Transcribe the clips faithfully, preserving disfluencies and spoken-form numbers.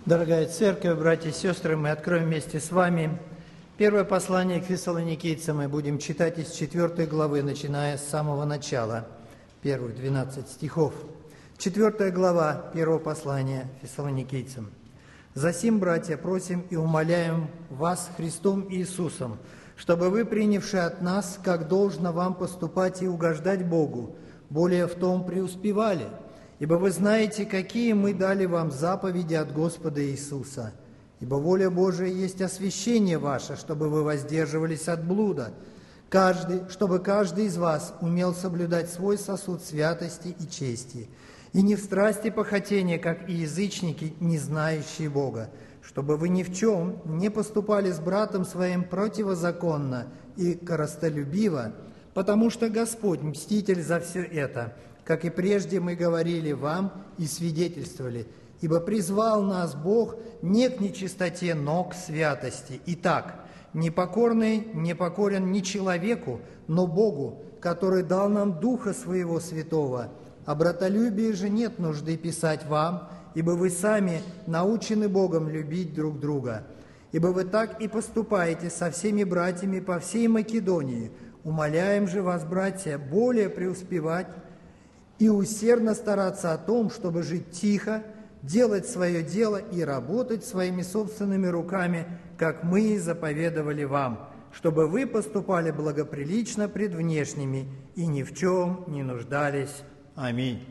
Дорогая Церковь, братья и сестры, мы откроем вместе с вами первое послание к фессалоникийцам. Мы будем читать из четвёртой главы, начиная с самого начала, первых двенадцать стихов. Четвертая глава первого послания фессалоникийцам. «Засим, братья, просим и умоляем вас Христом Иисусом, чтобы вы, принявши от нас, как должно вам поступать и угождать Богу, более в том преуспевали. Ибо вы знаете, какие мы дали вам заповеди от Господа Иисуса. Ибо воля Божия есть освящение ваше, чтобы вы воздерживались от блуда, каждый, чтобы каждый из вас умел соблюдать свой сосуд святости и чести, и не в страсти похотения, как и язычники, не знающие Бога, чтобы вы ни в чем не поступали с братом своим противозаконно и корыстолюбиво, потому что Господь мститель за все это, как и прежде мы говорили вам и свидетельствовали, ибо призвал нас Бог не к нечистоте, но к святости. Итак, непокорный не покорен не человеку, но Богу, который дал нам Духа Своего Святого. О братолюбии же нет нужды писать вам, ибо вы сами научены Богом любить друг друга. Ибо вы так и поступаете со всеми братьями по всей Македонии. Умоляем же вас, братья, более преуспевать и усердно стараться о том, чтобы жить тихо, делать свое дело и работать своими собственными руками, как мы и заповедовали вам, чтобы вы поступали благоприлично пред внешними и ни в чем не нуждались. Аминь».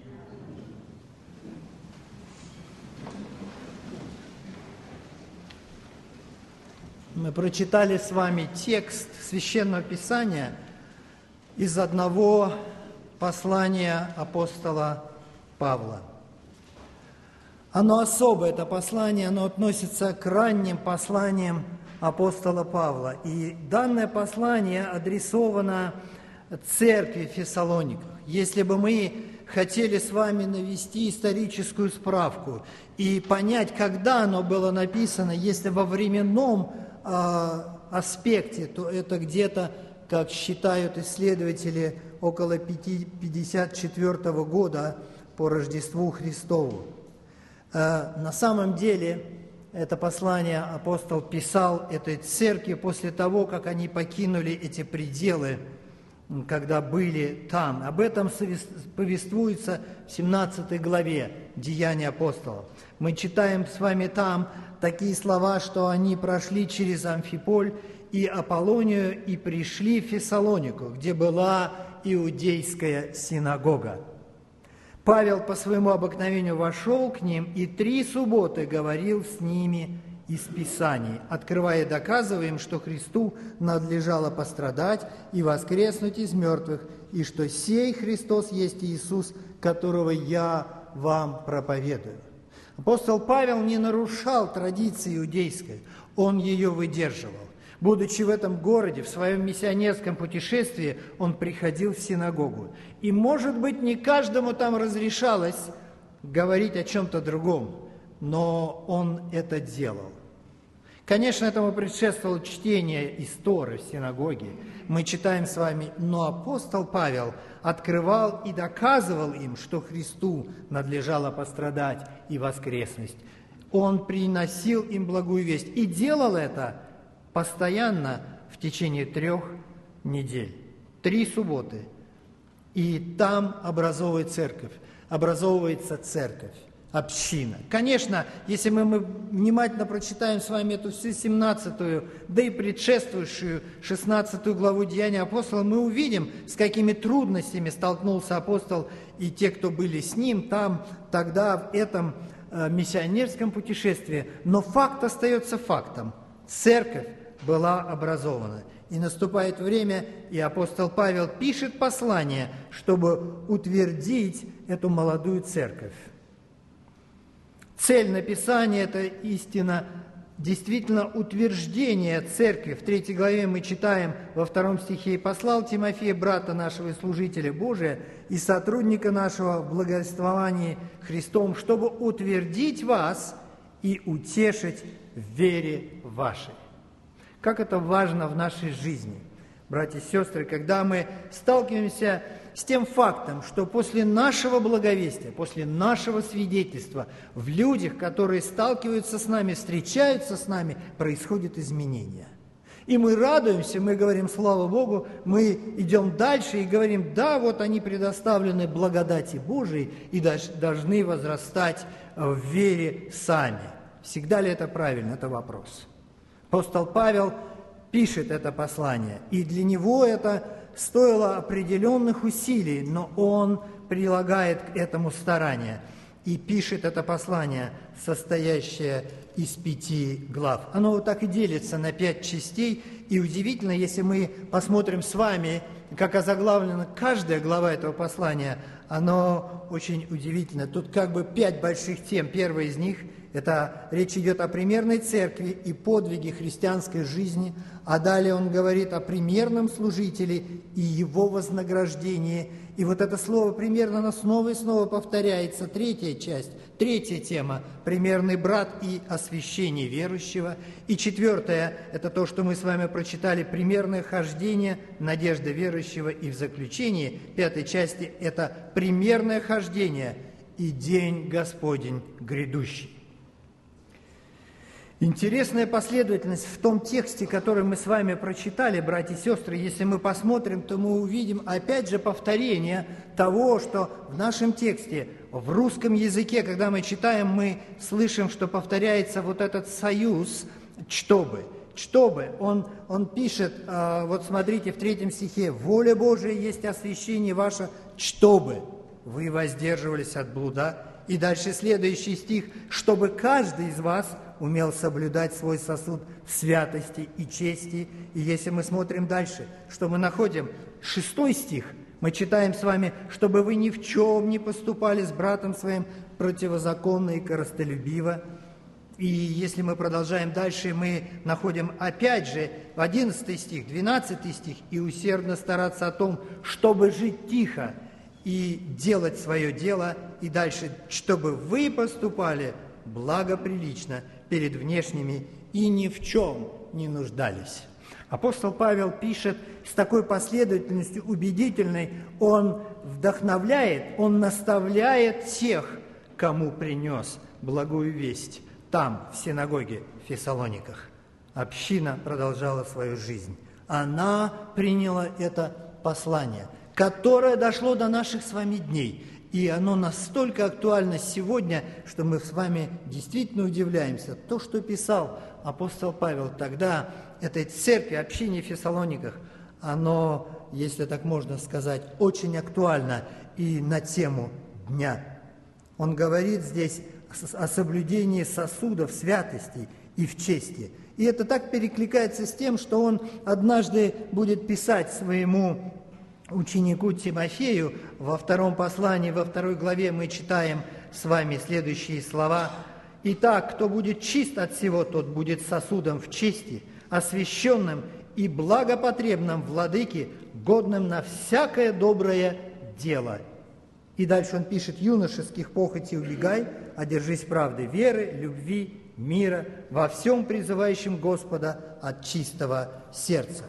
Мы прочитали с вами текст Священного Писания из одного послания апостола Павла. Оно особое, это послание, оно относится к ранним посланиям апостола Павла. И данное послание адресовано церкви в Фессалониках. Если бы мы хотели с вами навести историческую справку и понять, когда оно было написано, если во временном э, аспекте, то это где-то, как считают исследователи, около пятьдесят четвёртого года по Рождеству Христову. Э, на самом деле, это послание апостол писал этой церкви после того, как они покинули эти пределы, когда были там. Об этом повествуется в семнадцатой главе Деяний апостолов. Мы читаем с вами там такие слова, что они прошли через Амфиполь и Аполлонию и пришли в Фессалонику, где была иудейская синагога. Павел по своему обыкновению вошел к ним и три субботы говорил с ними из Писаний, открывая и доказывая им, что Христу надлежало пострадать и воскреснуть из мертвых, и что сей Христос есть Иисус, которого я вам проповедую. Апостол Павел не нарушал традиции иудейской, он ее выдерживал. Будучи в этом городе, в своем миссионерском путешествии, он приходил в синагогу. И, может быть, не каждому там разрешалось говорить о чем-то другом, но он это делал. Конечно, этому предшествовало чтение истории в синагоге. Мы читаем с вами, но апостол Павел открывал и доказывал им, что Христу надлежало пострадать и воскреснуть. Он приносил им благую весть и делал это постоянно в течение трех недель, три субботы. И там образовывается церковь, образовывается церковь, община. Конечно, если мы, мы внимательно прочитаем с вами эту всю семнадцатую, да и предшествующую шестнадцатую главу Деяния апостола, мы увидим, с какими трудностями столкнулся апостол и те, кто были с ним там, тогда в этом э, миссионерском путешествии. Но факт остается фактом. Церковь была образована. И наступает время, и апостол Павел пишет послание, чтобы утвердить эту молодую церковь. Цель написания – это истина, действительно утверждение церкви. В третьей главе мы читаем во втором стихе: «И послал Тимофея, брата нашего и служителя Божия, и сотрудника нашего в благовествовании Христом, чтобы утвердить вас и утешить в вере вашей». Как это важно в нашей жизни. братья и сестры, когда мы сталкиваемся с тем фактом, что после нашего благовестия, после нашего свидетельства в людях, которые сталкиваются с нами, встречаются с нами, происходят изменения. И мы радуемся, мы говорим, слава Богу, мы идем дальше и говорим, да, вот они предоставлены благодати Божией и должны возрастать в вере сами. Всегда ли это правильно? Это вопрос. Апостол Павел пишет это послание, и для него это стоило определенных усилий, но он прилагает к этому старания и пишет это послание, состоящее из пяти глав. Оно вот так и делится на пять частей, и удивительно, если мы посмотрим с вами, как озаглавлена каждая глава этого послания, оно очень удивительно. Тут как бы пять больших тем. Первая из них – это речь идет о примерной церкви и подвиге христианской жизни, а далее он говорит о примерном служителе и его вознаграждении. И вот это слово примерно, оно снова и снова повторяется. Третья часть, третья тема – примерный брат и освящение верующего. И четвертая – это то, что мы с вами прочитали, примерное хождение, надежда верующего. И в заключении пятой части – это примерное хождение и день Господень грядущий. Интересная последовательность в том тексте, который мы с вами прочитали, братья и сестры. Если мы посмотрим, то мы увидим опять же повторение того, что в нашем тексте, в русском языке, когда мы читаем, мы слышим, что повторяется вот этот союз «чтобы». «Чтобы». Он, он пишет, вот смотрите, в третьем стихе, «Воля Божия есть освящение ваше, чтобы вы воздерживались от блуда». И дальше следующий стих, «Чтобы каждый из вас умел соблюдать свой сосуд в святости и чести». И если мы смотрим дальше, что мы находим? Шестой стих. Мы читаем с вами, «Чтобы вы ни в чем не поступали с братом своим противозаконно и корыстолюбиво». И если мы продолжаем дальше, мы находим опять же одиннадцатый стих, двенадцатый стих, «И усердно стараться о том, чтобы жить тихо и делать свое дело». И дальше, «Чтобы вы поступали благоприлично перед внешними и ни в чем не нуждались». Апостол Павел пишет с такой последовательностью убедительной, он вдохновляет, он наставляет тех, кому принес благую весть там, в синагоге в Фессалониках. Община продолжала свою жизнь. Она приняла это послание, которое дошло до наших с вами дней. И оно настолько актуально сегодня, что мы с вами действительно удивляемся. То, что писал апостол Павел тогда этой церкви, общине в Фессалониках, оно, если так можно сказать, очень актуально и на тему дня. Он говорит здесь о соблюдении сосудов, святости и в чести. И это так перекликается с тем, что он однажды будет писать своему ученику Тимофею. Во втором послании, во второй главе мы читаем с вами следующие слова. «Итак, кто будет чист от всего, тот будет сосудом в чести, освященным и благопотребным владыке, годным на всякое доброе дело». И дальше он пишет: «Юношеских похотей убегай, одержись правды, веры, любви, мира, во всем призывающим Господа от чистого сердца».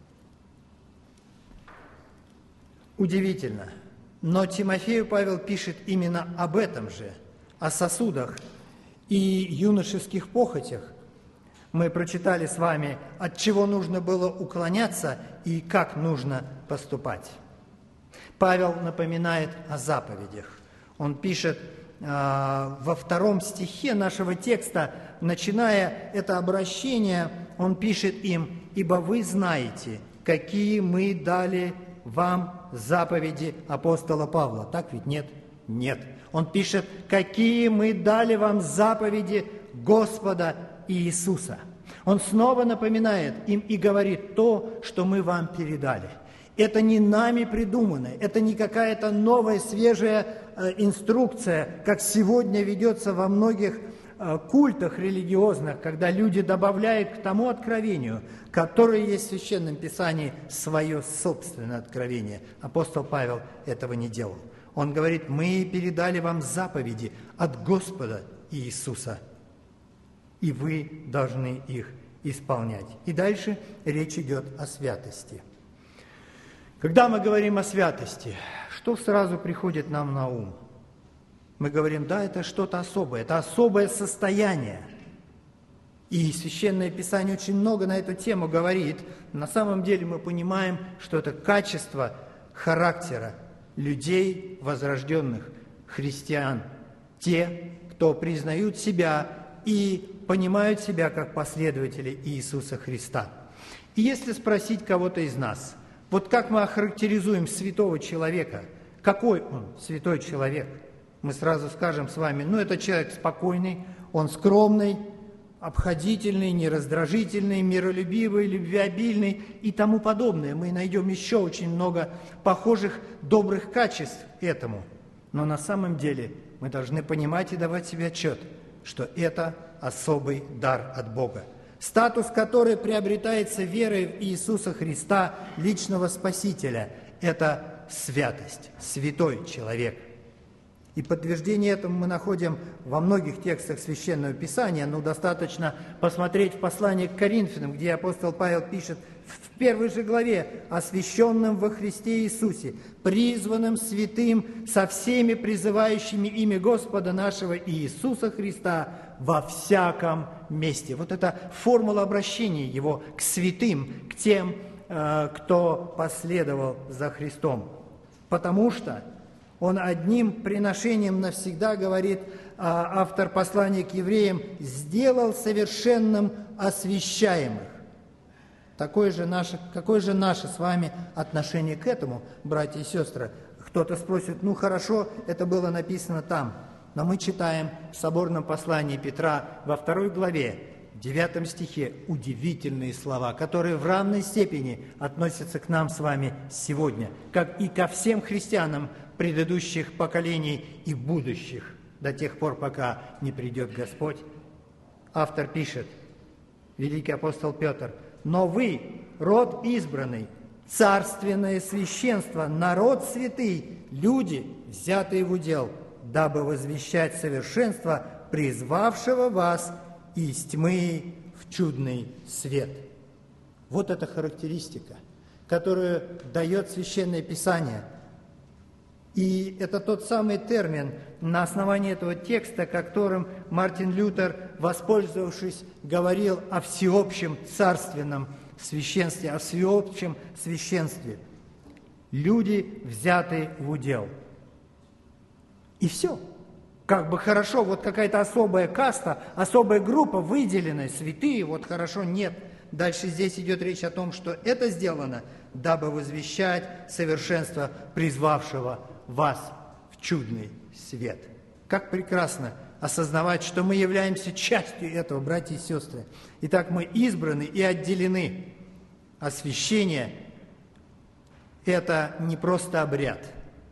Удивительно, но Тимофею Павел пишет именно об этом же, о сосудах и юношеских похотях. Мы прочитали с вами, от чего нужно было уклоняться и как нужно поступать. Павел напоминает о заповедях. Он пишет э, во втором стихе нашего текста, начиная это обращение, он пишет им: «Ибо вы знаете, какие мы дали вам заповеди апостола Павла». Так ведь нет? Нет. Он пишет: «Какие мы дали вам заповеди Господа Иисуса». Он снова напоминает им и говорит то, что мы вам передали. Это не нами придуманное, это не какая-то новая, свежая э, инструкция, как сегодня ведется во многих э, культах религиозных, когда люди добавляют к тому откровению, которое есть в Священном Писании, свое собственное откровение. Апостол Павел этого не делал. Он говорит: «Мы передали вам заповеди от Господа Иисуса, и вы должны их исполнять». И дальше речь идет о святости. Когда мы говорим о святости, что сразу приходит нам на ум? Мы говорим, да, это что-то особое, это особое состояние. И Священное Писание очень много на эту тему говорит. На самом деле мы понимаем, что это качество характера людей, возрожденных христиан. Те, кто признают себя и понимают себя как последователи Иисуса Христа. И если спросить кого-то из нас, вот как мы охарактеризуем святого человека, какой он святой человек, мы сразу скажем с вами, ну это человек спокойный, он скромный, обходительный, нераздражительный, миролюбивый, любвеобильный и тому подобное. Мы найдем еще очень много похожих добрых качеств этому. Но на самом деле мы должны понимать и давать себе отчет, что это особый дар от Бога. Статус, который приобретается верой в Иисуса Христа, личного Спасителя, это святость, святой человек. И подтверждение этому мы находим во многих текстах Священного Писания, но достаточно посмотреть в послании к Коринфянам, где апостол Павел пишет в первой же главе: «Освященным во Христе Иисусе, призванным святым со всеми призывающими имя Господа нашего Иисуса Христа во всяком месте». Вот это формула обращения его к святым, к тем, кто последовал за Христом. Потому что он одним приношением навсегда, говорит автор послания к евреям, сделал совершенным освящаемых. Такое же наше, какое же наше с вами отношение к этому, братья и сестры? Кто-то спросит, ну хорошо, это было написано там. Но мы читаем в соборном послании Петра во второй главе, в девятом стихе, удивительные слова, которые в равной степени относятся к нам с вами сегодня, как и ко всем христианам предыдущих поколений и будущих, до тех пор, пока не придет Господь. Автор пишет, великий апостол Петр: «Но вы, род избранный, царственное священство, народ святый, люди, взятые в удел, дабы возвещать совершенство призвавшего вас из тьмы в чудный свет». Вот эта характеристика, которую дает Священное Писание. И это тот самый термин, на основании этого текста, которым Мартин Лютер, воспользовавшись, говорил о всеобщем царственном священстве, о всеобщем священстве. Люди, взятые в удел. И все. Как бы хорошо, вот какая-то особая каста, особая группа, выделенная, святые, вот хорошо, нет. Дальше здесь идет речь о том, что это сделано, дабы возвещать совершенство призвавшего вас в чудный свет. Как прекрасно осознавать, что мы являемся частью этого, братья и сестры. Итак, мы избраны и отделены. Освящение – это не просто обряд.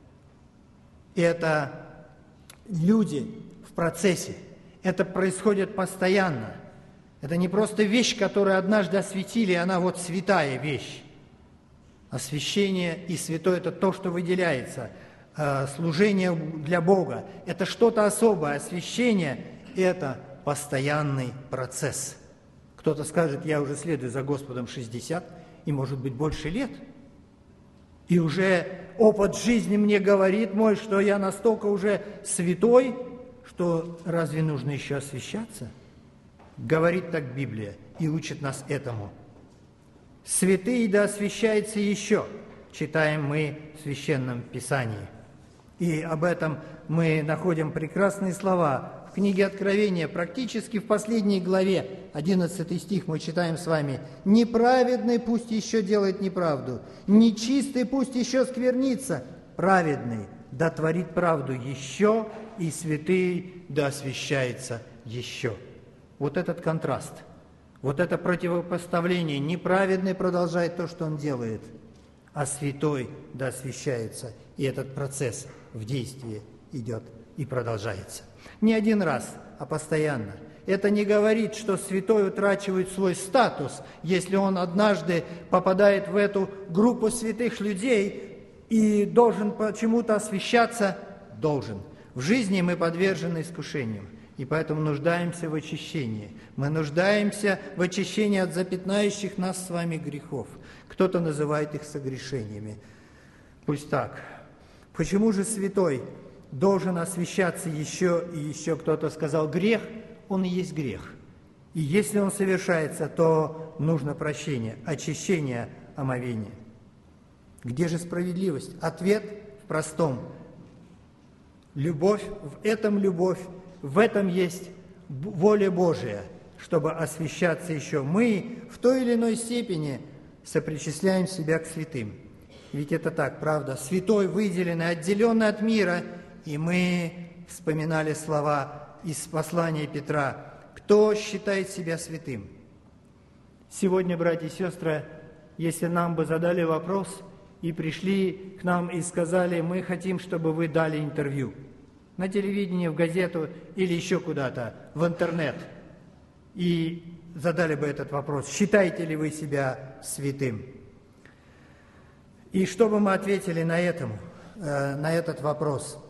Это люди в процессе. Это происходит постоянно. Это не просто вещь, которую однажды осветили, она вот святая вещь. Освящение и святое – это то, что выделяется. Служение для Бога – это что-то особое. Освящение – это постоянный процесс. Кто-то скажет, я уже следую за Господом шестьдесят и, может быть, больше лет. И уже опыт жизни мне говорит мой, что я настолько уже святой, что разве нужно еще освящаться? Говорит так Библия и учит нас этому. «Святые да освящается еще», читаем мы в Священном Писании. И об этом мы находим прекрасные слова в книге Откровения, практически в последней главе, одиннадцатый стих мы читаем с вами: «Неправедный пусть еще делает неправду, нечистый пусть еще сквернится, праведный да творит правду еще, и святый да освящается еще». Вот этот контраст, вот это противопоставление. Неправедный продолжает то, что он делает, а святой да освящается. И этот процесс в действии идет и продолжается. Не один раз, а постоянно. Это не говорит, что святой утрачивает свой статус, если он однажды попадает в эту группу святых людей и должен почему-то освящаться. Должен. В жизни мы подвержены искушениям, и поэтому нуждаемся в очищении. Мы нуждаемся в очищении от запятнающих нас с вами грехов. Кто-то называет их согрешениями. Пусть так. Почему же святой должен освящаться еще и еще? Кто-то сказал, грех, он и есть грех. И если он совершается, то нужно прощение, очищение, омовение. Где же справедливость? Ответ в простом. Любовь, в этом любовь, в этом есть воля Божия, чтобы освящаться еще. Мы в той или иной степени сопричисляем себя к святым. Ведь это так, правда? Святой, выделенный, отделенный от мира. И мы вспоминали слова из послания Петра. Кто считает себя святым? Сегодня, братья и сестры, если нам бы задали вопрос и пришли к нам и сказали, мы хотим, чтобы вы дали интервью на телевидении, в газету или еще куда-то, в интернет, и задали бы этот вопрос, считаете ли вы себя святым? И что бы мы ответили на, этому, э, на этот вопрос?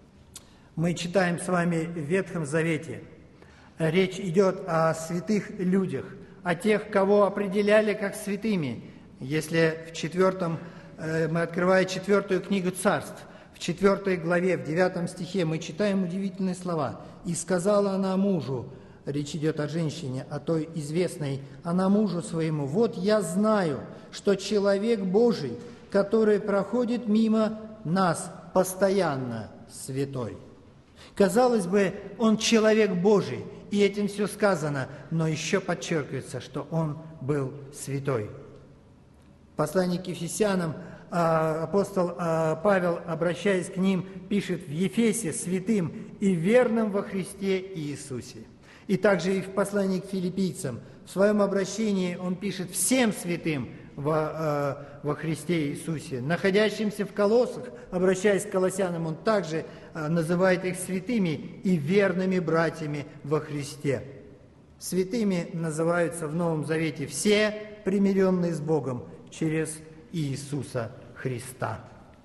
Мы читаем с вами в Ветхом Завете. Речь идет о святых людях, о тех, кого определяли как святыми. Если в четвертом, э, мы открываем четвертую книгу Царств, в четвертой главе, в девятом стихе мы читаем удивительные слова. «И сказала она мужу», речь идет о женщине, о той известной, она мужу своему, «Вот я знаю, что человек Божий, который проходит мимо нас, постоянно святой». Казалось бы, он человек Божий, и этим все сказано, но еще подчеркивается, что он был святой. Послание к Ефесянам апостол Павел, обращаясь к ним, пишет в Ефесе святым и верным во Христе Иисусе. И также и в послании к филиппийцам, в своем обращении он пишет всем святым во, во Христе Иисусе. Находящимся в Колоссах, обращаясь к колоссянам, он также называет их святыми и верными братьями во Христе. Святыми называются в Новом Завете все, примиренные с Богом через Иисуса Христа.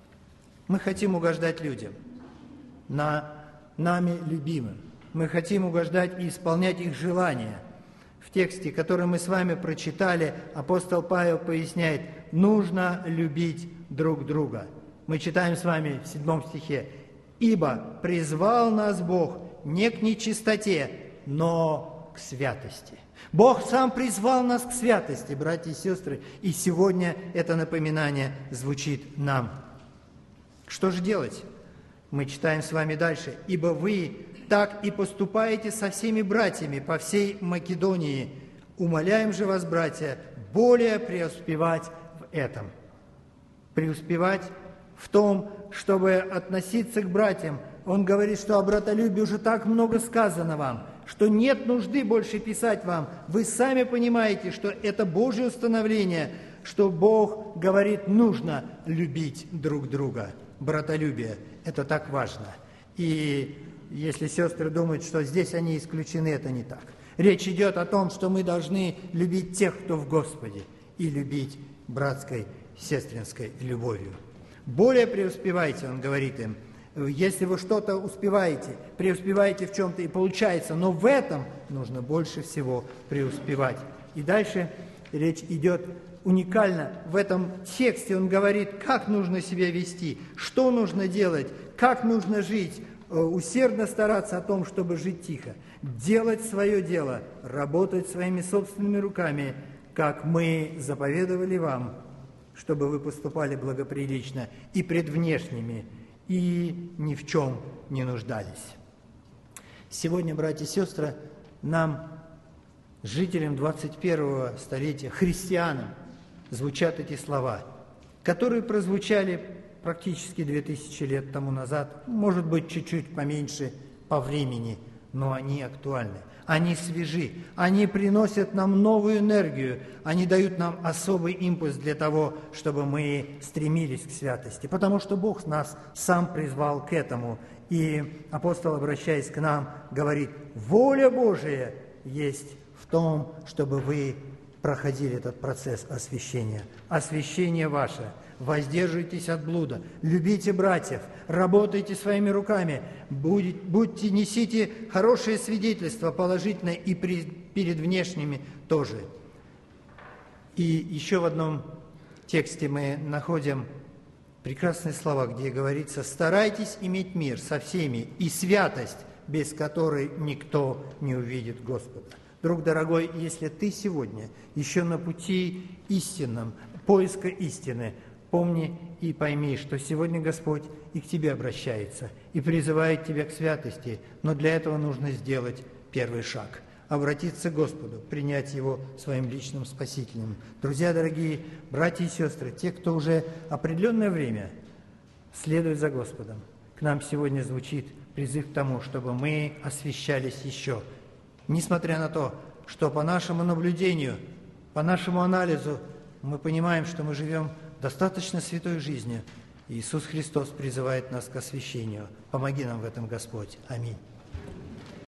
Мы хотим угождать людям, на нами любимым. Мы хотим угождать и исполнять их желания. В тексте, который мы с вами прочитали, апостол Павел поясняет, нужно любить друг друга. Мы читаем с вами в седьмом стихе. «Ибо призвал нас Бог не к нечистоте, но к святости». Бог сам призвал нас к святости, братья и сестры, и сегодня это напоминание звучит нам. Что же делать? Мы читаем с вами дальше. «Ибо вы так и поступаете со всеми братьями по всей Македонии. Умоляем же вас, братья, более преуспевать в этом». Преуспевать в том, чтобы относиться к братьям. Он говорит, что о братолюбии уже так много сказано вам, что нет нужды больше писать вам. Вы сами понимаете, что это Божье установление, что Бог говорит, нужно любить друг друга. Братолюбие – это так важно. И если сестры думают, что здесь они исключены, это не так. Речь идет о том, что мы должны любить тех, кто в Господе, и любить братской, сестринской любовью. Более преуспевайте, он говорит им, если вы что-то успеваете, преуспеваете в чем-то и получается, но в этом нужно больше всего преуспевать. И дальше речь идет уникально. В этом тексте он говорит, как нужно себя вести, что нужно делать, как нужно жить, усердно стараться о том, чтобы жить тихо, делать свое дело, работать своими собственными руками, как мы заповедовали вам, чтобы вы поступали благоприлично и пред внешними, и ни в чем не нуждались. Сегодня, братья и сестры, нам, жителям двадцать первого столетия, христианам, звучат эти слова, которые прозвучали практически две тысячи лет тому назад, может быть, чуть-чуть поменьше по времени, но они актуальны. Они свежи, они приносят нам новую энергию, они дают нам особый импульс для того, чтобы мы стремились к святости, потому что Бог нас сам призвал к этому. И апостол, обращаясь к нам, говорит, воля Божия есть в том, чтобы вы проходили этот процесс освящения. Освящение ваше. Воздерживайтесь от блуда, любите братьев, работайте своими руками, будь, будьте, несите хорошее свидетельство положительное и при, перед внешними тоже. И еще в одном тексте мы находим прекрасные слова, где говорится: «Старайтесь иметь мир со всеми и святость, без которой никто не увидит Господа». Друг дорогой, если ты сегодня еще на пути истинном, поиска истины, помни и пойми, что сегодня Господь и к тебе обращается, и призывает тебя к святости, но для этого нужно сделать первый шаг – обратиться к Господу, принять Его своим личным Спасителем. Друзья дорогие, братья и сестры, те, кто уже определенное время следует за Господом, к нам сегодня звучит призыв к тому, чтобы мы освящались еще. Несмотря на то, что по нашему наблюдению, по нашему анализу, мы понимаем, что мы живем достаточно святой жизнью. Иисус Христос призывает нас к освящению. Помоги нам в этом, Господь. Аминь.